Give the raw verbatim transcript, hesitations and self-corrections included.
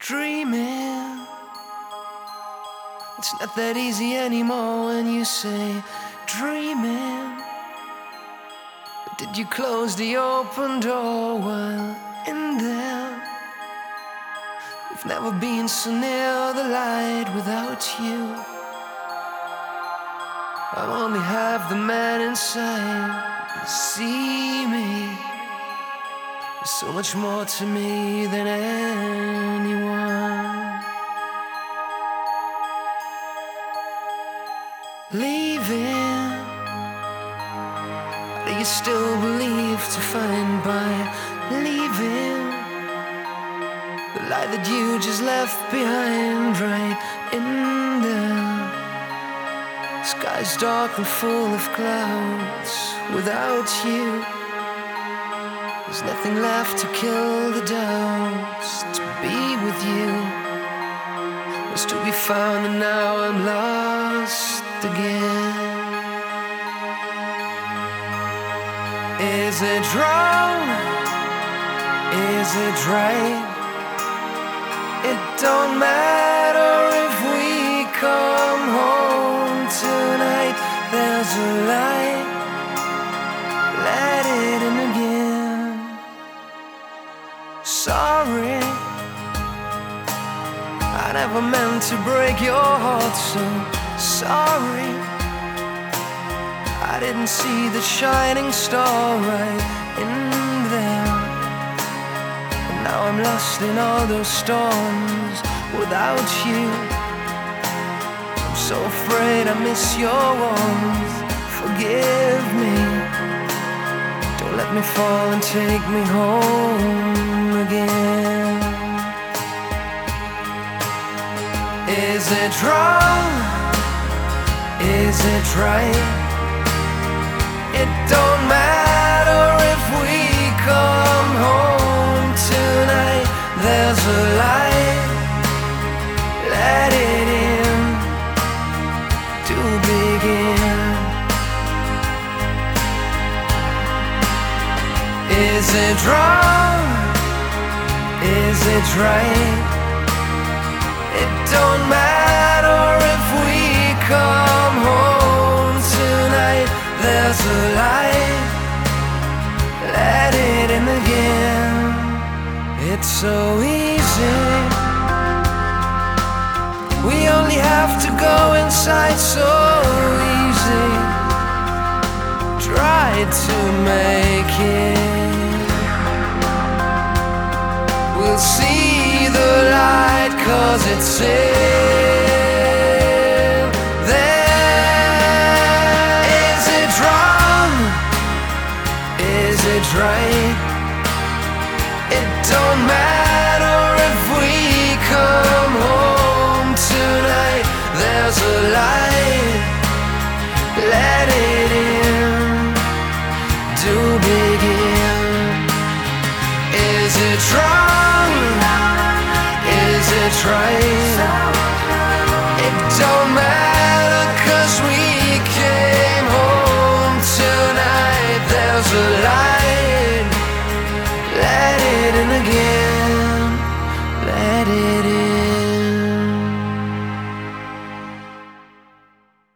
Dreaming, it's not that easy anymore when you say dreaming. But did you close the open door while in there? We've never been so near the light without you. I'm only half the man inside. You see me, there's so much more to me than anyone. Leaving, do you still believe to find by leaving the light that you just left behind right in there? Sky's dark and full of clouds without you. There's nothing left to kill the doubts. To be with you was to be found, and now I'm lost again. Is it wrong? Is it right? It don't matter if we come home tonight. There's a light, let it in again. Sorry, I never meant to break your heart, so sorry. I didn't see the shining star right in there. And now I'm lost in all those storms without you. I'm so afraid I miss your warmth. Forgive me, don't let me fall and take me home again. Is it wrong? Is it right? It don't matter if we come home tonight. There's a light, let it in to begin. Is it wrong? Is it right? It don't matter if we come home tonight. There's a light, let it in again. It's so easy, we only have to go inside. So easy, try to make it. We'll see the light, 'cause it's in. Right? It don't matter if we come home tonight. There's a light, let it in to begin. Is it wrong? Is it right? It don't matter, 'cause we came home tonight. There's a light,